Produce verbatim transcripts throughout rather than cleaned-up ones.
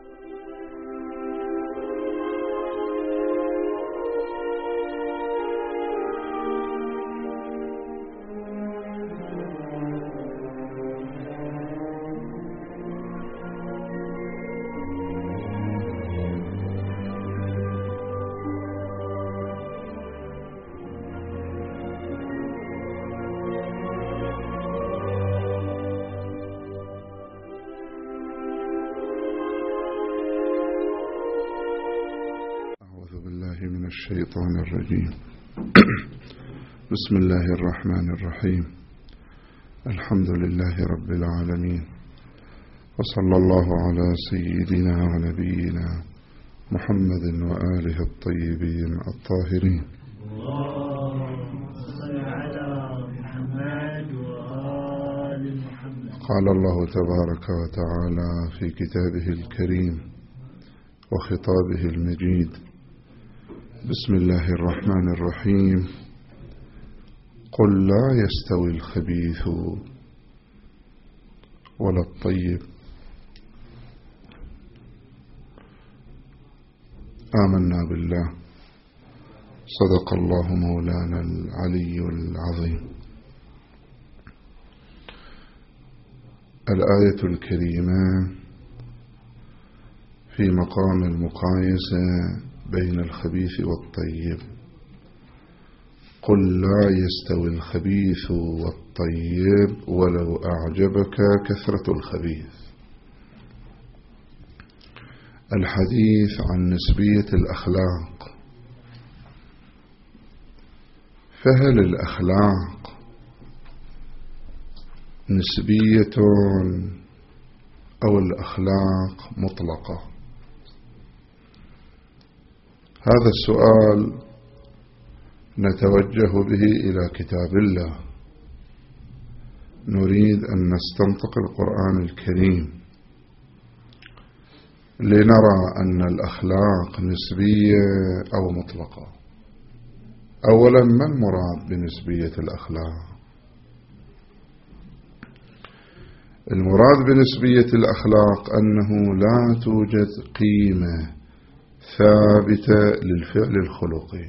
الشيطان الرجيم. بسم الله الرحمن الرحيم. الحمد لله رب العالمين، وصلى الله على سيدنا ونبينا محمد وآله الطيبين الطاهرين. قال الله تبارك وتعالى في كتابه الكريم وخطابه المجيد: بسم الله الرحمن الرحيم. قل لا يستوي الخبيث ولا الطيب. آمنا بالله، صدق الله مولانا العلي العظيم. الآية الكريمة في مقام المقايسة بين الخبيث والطيب. قل لا يستوي الخبيث والطيب ولو أعجبك كثرة الخبيث. الحديث عن نسبية الأخلاق. فهل الأخلاق نسبية أو الأخلاق مطلقة؟ هذا السؤال نتوجه به إلى كتاب الله. نريد أن نستنطق القرآن الكريم لنرى أن الأخلاق نسبية أو مطلقة. أولا، ما المراد بنسبية الأخلاق؟ المراد بنسبية الأخلاق أنه لا توجد قيمة ثابتة للفعل الخلقي.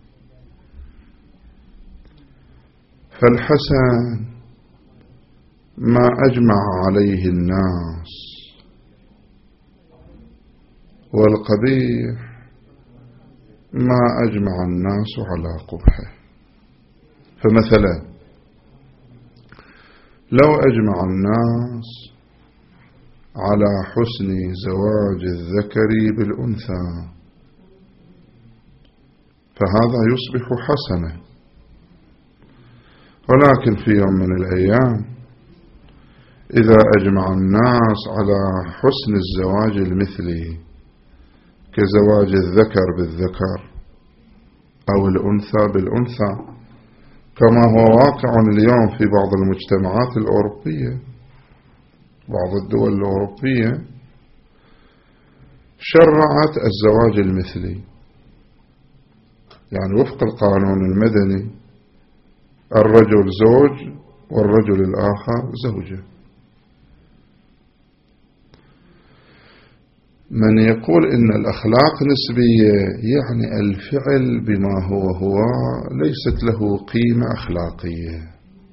فالحسن ما أجمع عليه الناس، والقبيح ما أجمع الناس على قبحه. فمثلا لو أجمع الناس على حسن زواج الذكر بالأنثى فهذا يصبح حسنا، ولكن في يوم من الأيام إذا أجمع الناس على حسن الزواج المثلي كزواج الذكر بالذكر أو الأنثى بالأنثى، كما هو واقع اليوم في بعض المجتمعات الأوروبية، بعض الدول الأوروبية شرعت الزواج المثلي، يعني وفق القانون المدني الرجل زوج والرجل الآخر زوجة. من يقول إن الأخلاق نسبية يعني الفعل بما هو هو ليست له قيمة أخلاقية.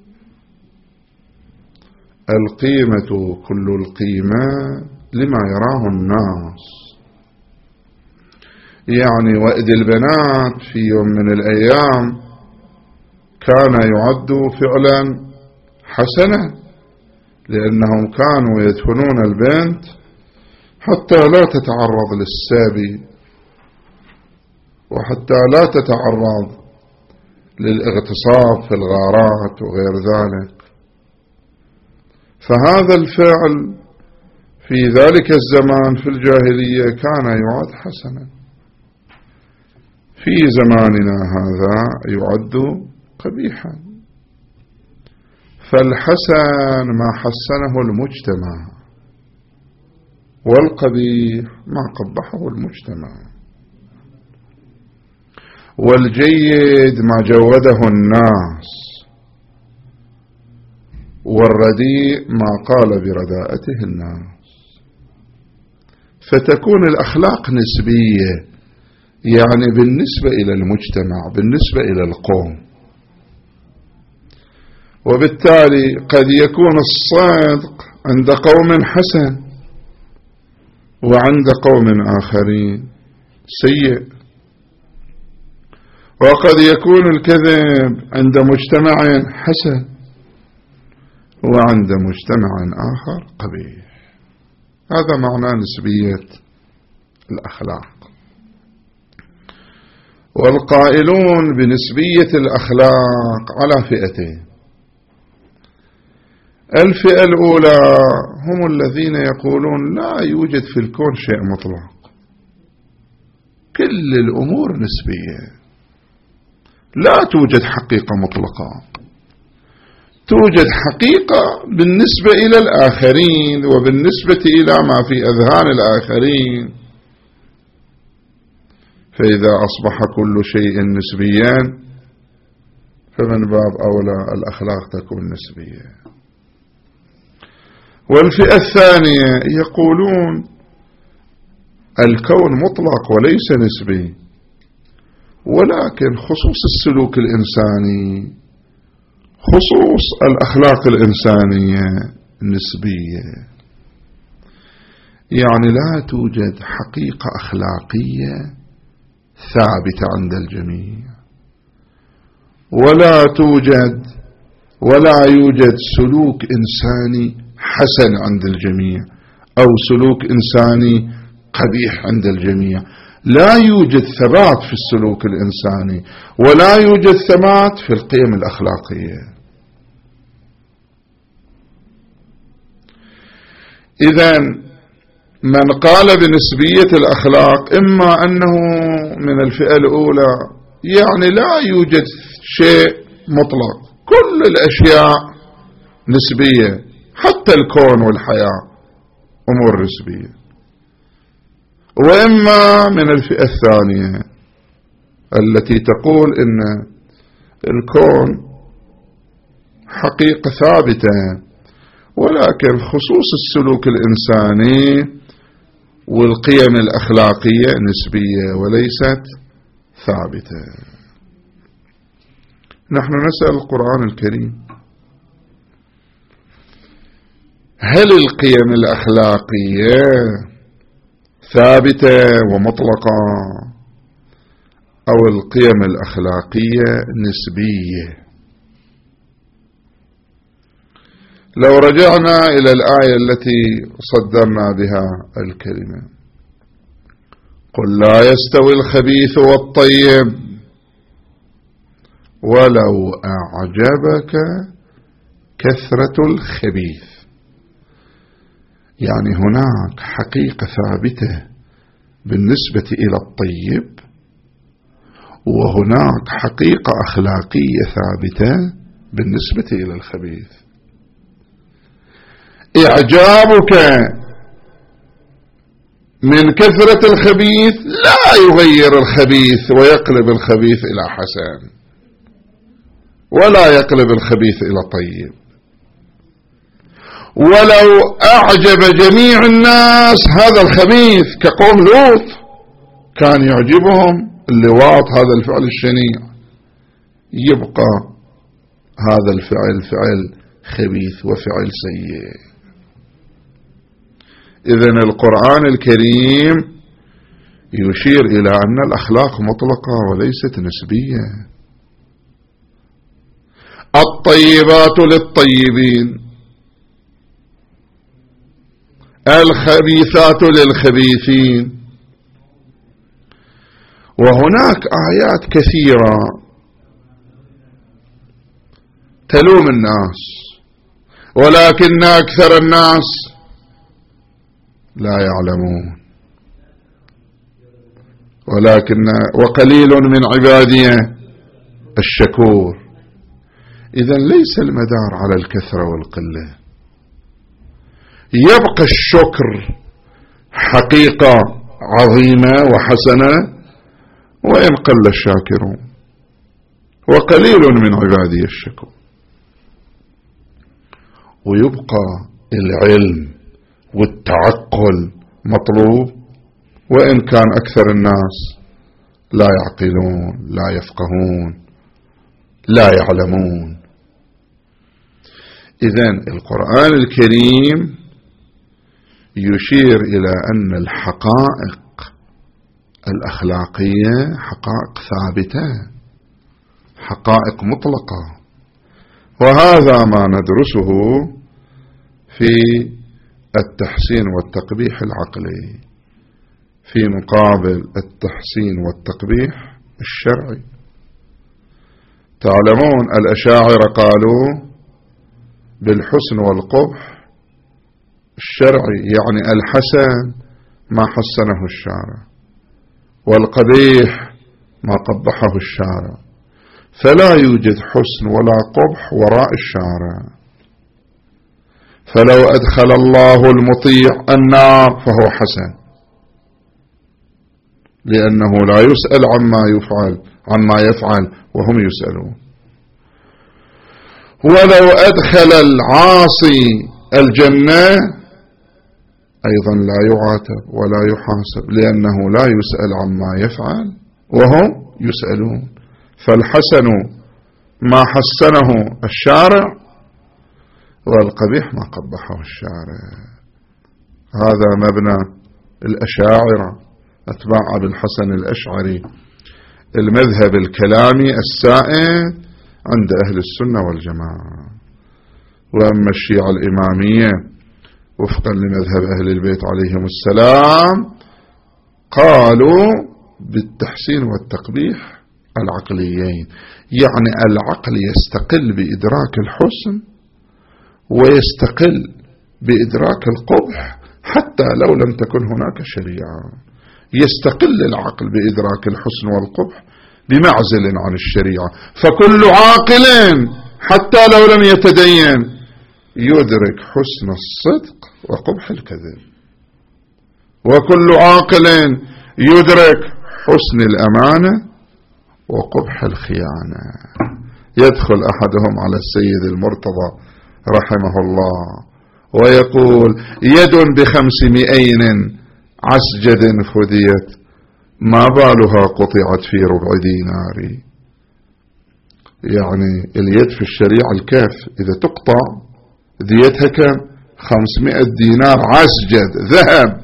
القيمة كل القيمة لما يراه الناس. يعني وإذ البنات في يوم من الأيام كان يعد فعلا حسنا، لأنهم كانوا يدفنون البنت حتى لا تتعرض للسابي وحتى لا تتعرض للاغتصاب في الغارات وغير ذلك. فهذا الفعل في ذلك الزمان في الجاهلية كان يعد حسنا. في زماننا هذا يعد قبيحا. فالحسن ما حسنه المجتمع، والقبيح ما قبحه المجتمع، والجيد ما جوده الناس، والرديء ما قال برداءته الناس. فتكون الأخلاق نسبية، يعني بالنسبة إلى المجتمع، بالنسبة إلى القوم. وبالتالي قد يكون الصدق عند قوم حسن وعند قوم آخرين سيء، وقد يكون الكذب عند مجتمع حسن وعند مجتمع آخر قبيح. هذا معنى نسبية الأخلاق. والقائلون بنسبية الأخلاق على فئتين. الفئة الأولى هم الذين يقولون لا يوجد في الكون شيء مطلق، كل الأمور نسبية، لا توجد حقيقة مطلقة، توجد حقيقة بالنسبة إلى الآخرين وبالنسبة إلى ما في أذهان الآخرين. فإذا أصبح كل شيء نسبيا فمن باب أولى الأخلاق تكون نسبية. والفئة الثانية يقولون الكون مطلق وليس نسبي، ولكن خصوص السلوك الإنساني، خصوص الأخلاق الإنسانية نسبية، يعني لا توجد حقيقة أخلاقية ثابتة عند الجميع، ولا توجد ولا يوجد سلوك إنساني حسن عند الجميع أو سلوك إنساني قبيح عند الجميع. لا يوجد ثبات في السلوك الإنساني ولا يوجد ثبات في القيم الأخلاقية. إذن من قال بنسبية الأخلاق إما أنه من الفئة الأولى، يعني لا يوجد شيء مطلق، كل الأشياء نسبية، حتى الكون والحياة أمور نسبية. وإما من الفئة الثانية التي تقول إن الكون حقيقة ثابتة، ولكن خصوص السلوك الإنساني والقيم الأخلاقية نسبية وليست ثابتة. نحن نسأل القرآن الكريم: هل القيم الأخلاقية ثابتة ومطلقة أو القيم الأخلاقية نسبية؟ لو رجعنا إلى الآية التي صدرنا بها الكلمة: قل لا يستوي الخبيث والطيب ولو أعجبك كثرة الخبيث. يعني هناك حقيقة ثابتة بالنسبة إلى الطيب، وهناك حقيقة أخلاقية ثابتة بالنسبة إلى الخبيث. إعجابك من كثرة الخبيث لا يغير الخبيث ويقلب الخبيث إلى حسن، ولا يقلب الخبيث إلى طيب. ولو أعجب جميع الناس هذا الخبيث كقوم لوط، كان يعجبهم اللواط، هذا الفعل الشنيع، يبقى هذا الفعل فعل خبيث وفعل سيء. إذن القرآن الكريم يشير إلى أن الأخلاق مطلقة وليست نسبية. الطيبات للطيبين، الخبيثات للخبيثين. وهناك آيات كثيرة تلوم الناس، ولكن أكثر الناس لا يعلمون، ولكن وقليل من عبادي الشكور. إذن ليس المدار على الكثرة والقلة، يبقى الشكر حقيقة عظيمة وحسنة وإن قل الشاكرون، وقليل من عبادي الشكور. ويبقى العلم والتعقل مطلوب، وإن كان أكثر الناس لا يعقلون، لا يفقهون، لا يعلمون. إذن القرآن الكريم يشير إلى أن الحقائق الأخلاقية حقائق ثابتة، حقائق مطلقة، وهذا ما ندرسه في التحسين والتقبيح العقلي في مقابل التحسين والتقبيح الشرعي. تعلمون الأشاعرة قالوا بالحسن والقبح الشرعي، يعني الحسن ما حسنه الشارع والقبيح ما قبحه الشارع، فلا يوجد حسن ولا قبح وراء الشارع. فلو أدخل الله المطيع النار فهو حسن، لأنه لا يسأل عما يفعل عما يفعل وهم يسألون. ولو أدخل العاصي الجنة أيضا لا يعاتب ولا يحاسب، لأنه لا يسأل عما يفعل وهم يسألون. فالحسن ما حسنه الشارع، والقبيح ما قبحه الشارع. هذا مبنى الأشاعرة أتباع أبي الحسن الأشعري، المذهب الكلامي السائد عند أهل السنة والجماعة. وأما الشيعة الإمامية وفقا لمذهب أهل البيت عليهم السلام قالوا بالتحسين والتقبيح العقليين، يعني العقل يستقل بإدراك الحسن ويستقل بإدراك القبح حتى لو لم تكن هناك شريعة. يستقل العقل بإدراك الحسن والقبح بمعزل عن الشريعة. فكل عاقل حتى لو لم يتدين يدرك حسن الصدق وقبح الكذب، وكل عاقل يدرك حسن الأمانة وقبح الخيانة. يدخل أحدهم على السيد المرتضى رحمه الله ويقول: يد بخمسمائين عسجد فديت، ما بالها قطعت في ربع دينار. يعني اليد في الشريعة الكف، إذا تقطع ديتها كم؟ خمسمائة دينار عسجد ذهب.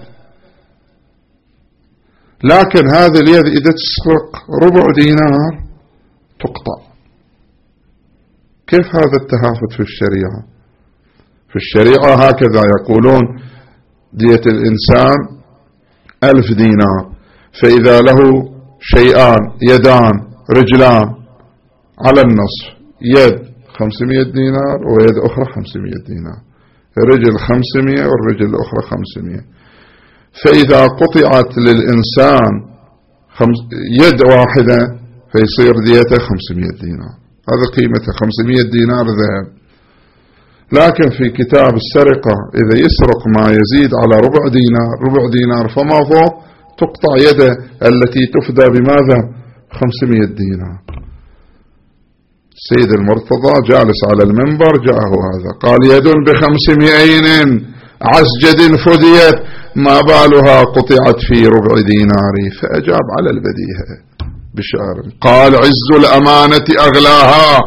لكن هذه اليد إذا تسرق ربع دينار تقطع. كيف هذا التهافت في الشريعة؟ في الشريعة هكذا يقولون: دية الإنسان ألف دينار، فإذا له شيئان يدان رجلان على النصف، يد خمسمائة دينار ويد أخرى خمسمائة دينار، رجل خمسمائة والرجل الأخرى خمسمائة. فإذا قطعت للإنسان يد واحدة فيصير ديته خمسمائة دينار، هذا قيمته خمسمائة دينار ذهب. لكن في كتاب السرقة إذا يسرق ما يزيد على ربع دينار ربع دينار فما فوق تقطع يده التي تفدى بماذا؟ خمسمائة دينار. السيد المرتضى جالس على المنبر جاءه هذا قال: يد بخمسمائين عسجد فديت، ما بالها قطعت في ربع دينار. فأجاب على البديهة بشعر قال: عز الأمانة أغلاها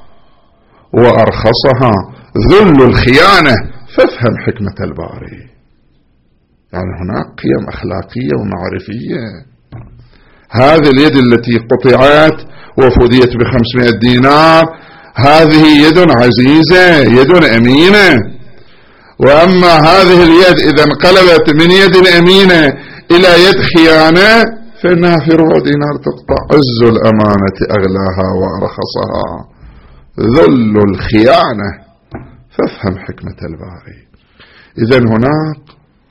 وأرخصها ذل الخيانة فافهم حكمة الباري. يعني هناك قيم أخلاقية ومعرفية. هذه اليد التي قطعت وفديت بخمسمائة دينار هذه يد عزيزة، يد أمينة. وأما هذه اليد إذا انقلبت من يد أمينة إلى يد خيانة فإنها في ربع دينار تقطع. عز الأمانة أغلاها وأرخصها ذل الخيانة فافهم حكمة الباري. إذن هناك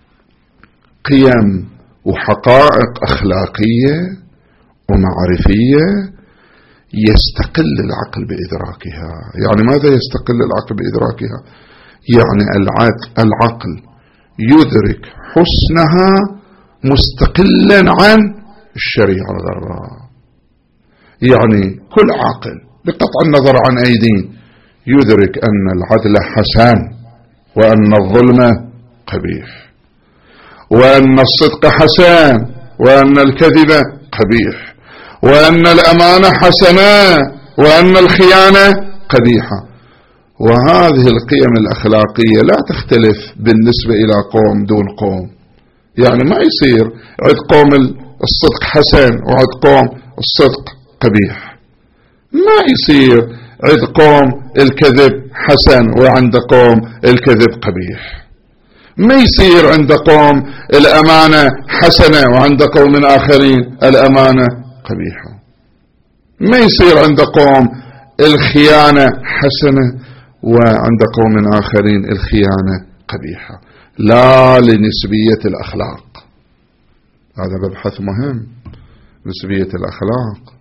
قيم وحقائق أخلاقية ومعرفية يستقل العقل بإدراكها. يعني ماذا يستقل العقل بإدراكها؟ يعني العقل يدرك حسنها مستقلا عن الشريعة الغراء. يعني كل عاقل بقطع النظر عن أي دين يدرك أن العدل حسن وأن الظلم قبيح. وأن الصدق حسن وأن الكذب قبيح، وأن الأمانة حسنة وأن الخيانة قبيحة. وهذه القيم الأخلاقية لا تختلف بالنسبة إلى قوم دون قوم. يعني ما يصير عند قوم الصدق حسن وعند قوم الصدق قبيح، ما يصير عند قوم الكذب حسن وعند قوم الكذب قبيح، ما يصير عند قوم الأمانة حسنة وعند قوم آخرين الأمانة قبيحة، ما يصير عند قوم الخيانة حسنة وعند قوم آخرين الخيانة قبيحة. لا لنسبية الأخلاق. هذا مبحث مهم، نسبية الأخلاق.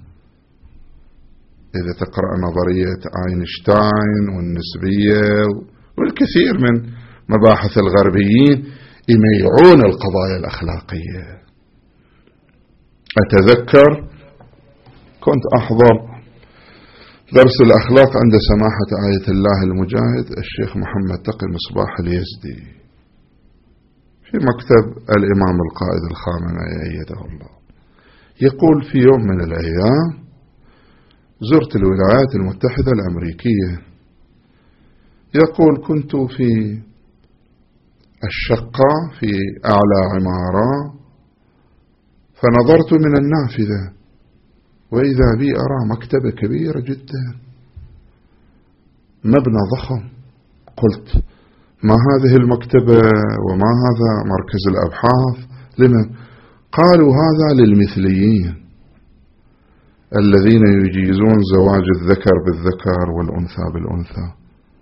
إذا تقرأ نظرية أينشتاين والنسبية والكثير من مباحث الغربيين يميعون القضايا الأخلاقية. أتذكر كنت أحضر درس الأخلاق عند سماحة آية الله المجاهد الشيخ محمد تقي مصباح اليزدي في مكتب الإمام القائد الخامنئي أيده الله. يقول في يوم من الأيام زرت الولايات المتحدة الأمريكية، يقول كنت في الشقة في أعلى عمارة فنظرت من النافذة وإذا بي أرى مكتبة كبيرة جدا، مبنى ضخم. قلت ما هذه المكتبة وما هذا مركز الأبحاث لمن؟ قالوا هذا للمثليين الذين يجيزون زواج الذكر بالذكر والأنثى بالأنثى.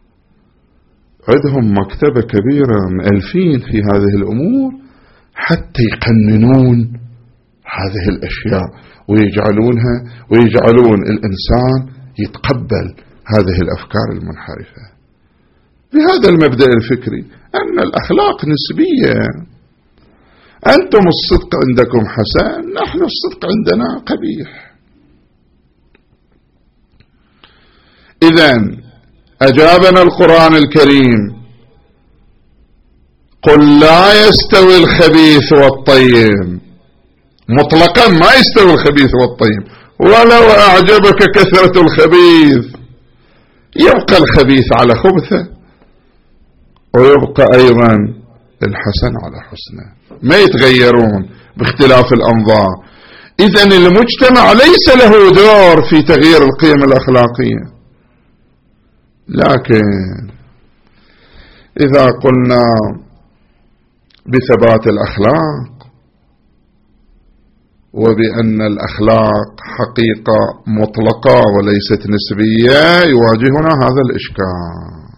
عندهم مكتبة كبيرة مؤلفين في هذه الأمور حتى يقننون هذه الأشياء ويجعلونها ويجعلون الإنسان يتقبل هذه الأفكار المنحرفة. بهذا المبدأ الفكري أن الأخلاق نسبية. أنتم الصدق عندكم حسن، نحن الصدق عندنا قبيح. إذن أجابنا القرآن الكريم قل لا يستوي الخبيث والطيب، مطلقا ما يستوي الخبيث والطيب، ولو أعجبك كثرة الخبيث يبقى الخبيث على خبثه ويبقى أيضا الحسن على حسنه، ما يتغيرون باختلاف الأنظار. إذن المجتمع ليس له دور في تغيير القيم الأخلاقية. لكن إذا قلنا بثبات الأخلاق وبأن الأخلاق حقيقة مطلقة وليست نسبية يواجهنا هذا الإشكال.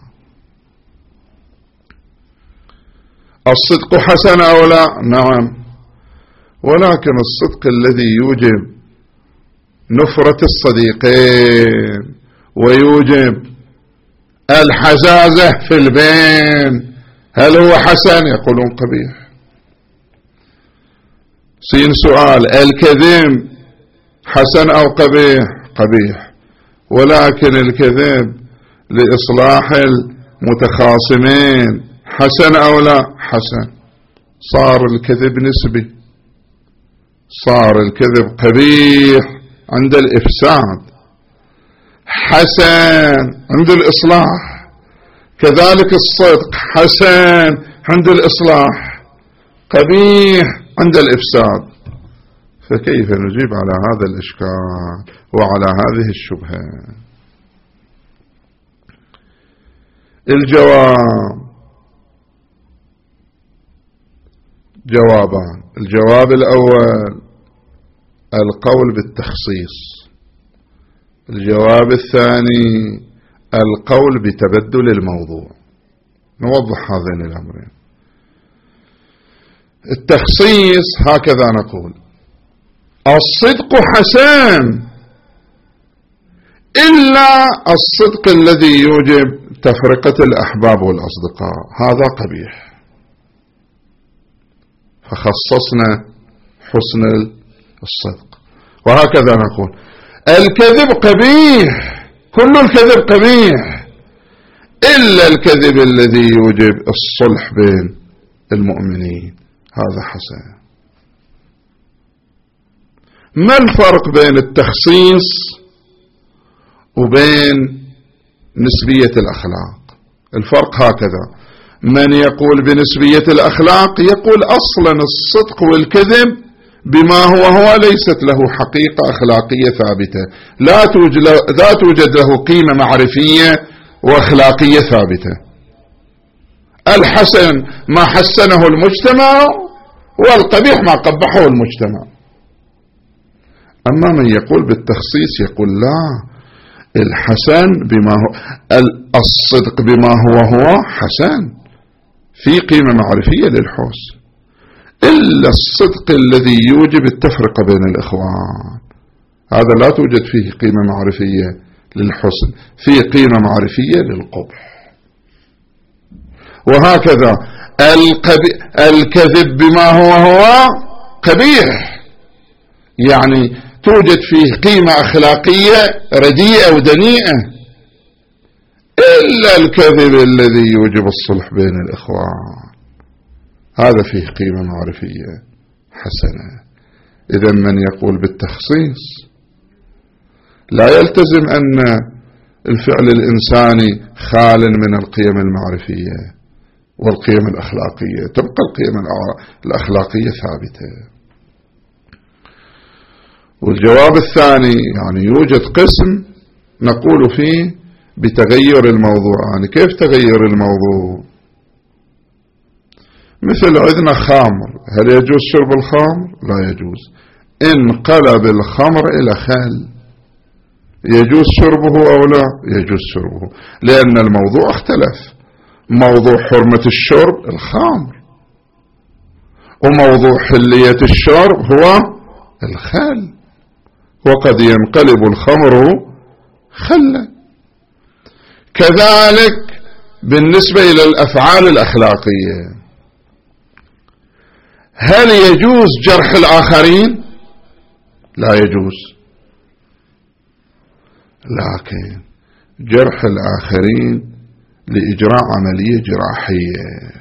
الصدق حسن أو لا؟ نعم، ولكن الصدق الذي يوجب نفرة الصديقين ويوجب الحزازة في البين هل هو حسن؟ يقولون قبيح. سين سؤال: الكذب حسن أو قبيح؟ قبيح. ولكن الكذب لإصلاح المتخاصمين حسن أو لا؟ حسن. صار الكذب نسبي، صار الكذب قبيح عند الإفساد، حسن عند الإصلاح. كذلك الصدق حسن عند الإصلاح، قبيح عند الإفساد. فكيف نجيب على هذا الإشكال وعلى هذه الشبهة؟ الجواب جوابان. الجواب الأول القول بالتخصيص، الجواب الثاني القول بتبدل الموضوع. نوضح هذين الأمرين. التخصيص هكذا نقول: الصدق حسن إلا الصدق الذي يوجب تفرقة الأحباب والأصدقاء، هذا قبيح. فخصصنا حسن الصدق. وهكذا نقول: الكذب قبيح، كل الكذب قبيح إلا الكذب الذي يوجب الصلح بين المؤمنين، هذا حسن. ما الفرق بين التخصيص وبين نسبية الأخلاق؟ الفرق هكذا: من يقول بنسبية الأخلاق يقول أصلا الصدق والكذب بما هو هو ليست له حقيقة أخلاقية ثابتة، لا توجد له, لا توجد له قيمة معرفية وأخلاقية ثابتة. الحسن ما حسنه المجتمع، والقبيح ما قبحه المجتمع. أما من يقول بالتخصيص يقول لا، الحسن بما هو الصدق بما هو هو حسن، في قيمة معرفية للحسن، إلا الصدق الذي يوجب التفرقة بين الإخوان، هذا لا توجد فيه قيمة معرفية للحسن، فيه قيمة معرفية للقبح. وهكذا الكذب بما هو هو قبيح، يعني توجد فيه قيمة أخلاقية رديئة ودنيئة، إلا الكذب الذي يوجب الصلح بين الإخوان، هذا فيه قيمة معرفية حسنة. إذا من يقول بالتخصيص لا يلتزم أن الفعل الإنساني خال من القيم المعرفية والقيم الأخلاقية، تبقى القيم الأخلاقية ثابتة. والجواب الثاني يعني يوجد قسم نقول فيه بتغير الموضوع. يعني كيف تغير الموضوع؟ مثل عندنا خمر، هل يجوز شرب الخمر؟ لا يجوز. انقلب الخمر إلى خل، يجوز شربه أو لا؟ يجوز شربه، لأن الموضوع اختلف. موضوع حرمة الشرب الخمر، وموضوع حلية الشرب هو الخل، وقد ينقلب الخمر خلا. كذلك بالنسبة إلى الأفعال الأخلاقية، هل يجوز جرح الآخرين؟ لا يجوز، لكن جرح الآخرين لإجراء عملية جراحية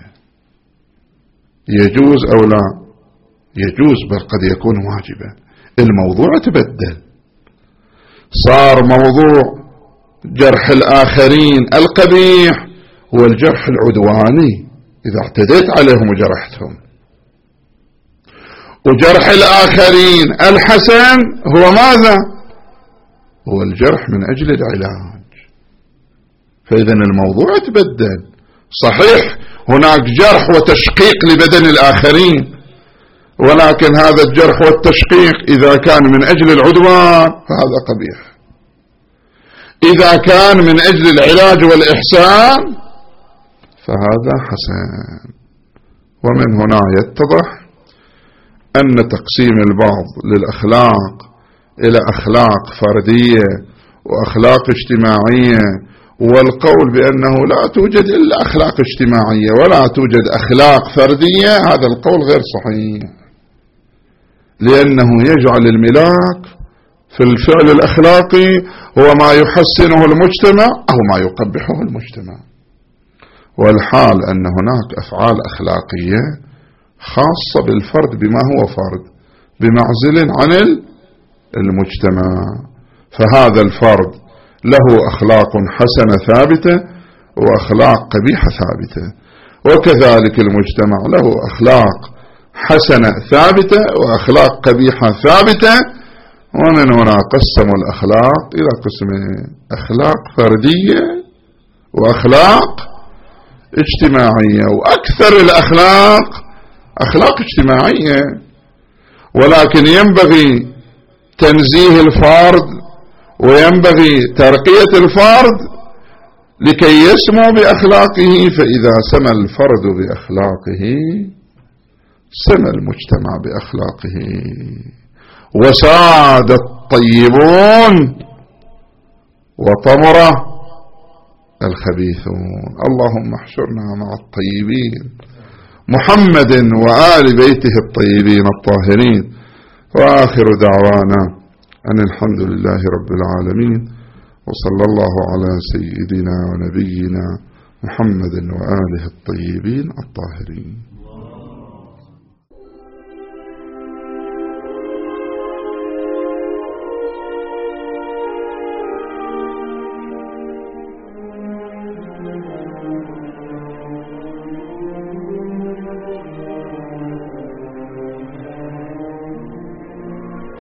يجوز أو لا؟ يجوز، بل قد يكون واجبا. الموضوع تبدل، صار موضوع جرح الآخرين القبيح هو الجرح العدواني إذا اعتديت عليهم وجرحتهم، وجرح الآخرين الحسن هو ماذا؟ هو الجرح من أجل العلاج. فإذا الموضوع تبدل. صحيح هناك جرح وتشقيق لبدن الآخرين، ولكن هذا الجرح والتشقيق إذا كان من أجل العدوان فهذا قبيح، إذا كان من أجل العلاج والإحسان فهذا حسن. ومن هنا يتضح أن تقسيم البعض للأخلاق إلى أخلاق فردية وأخلاق اجتماعية، والقول بأنه لا توجد إلا أخلاق اجتماعية ولا توجد أخلاق فردية، هذا القول غير صحيح، لأنه يجعل الملاك في الفعل الأخلاقي هو ما يحسنه المجتمع أو ما يقبحه المجتمع، والحال أن هناك أفعال أخلاقية خاصة بالفرد بما هو فرد بمعزل عن المجتمع، فهذا الفرد له أخلاق حسنة ثابتة وأخلاق قبيحة ثابتة، وكذلك المجتمع له أخلاق حسنة ثابتة وأخلاق قبيحة ثابتة. ومن هنا قسموا الأخلاق إلى قسمين: أخلاق فردية وأخلاق اجتماعية، وأكثر الأخلاق أخلاق اجتماعية، ولكن ينبغي تنزيه الفرد وينبغي ترقية الفرد لكي يسمو بأخلاقه، فإذا سمى الفرد بأخلاقه سمى المجتمع بأخلاقه، وساد الطيبون وطمر الخبيثون. اللهم احشرنا مع الطيبين محمد وآل بيته الطيبين الطاهرين. وآخر دعوانا أن الحمد لله رب العالمين، وصلى الله على سيدنا ونبينا محمد وآله الطيبين الطاهرين.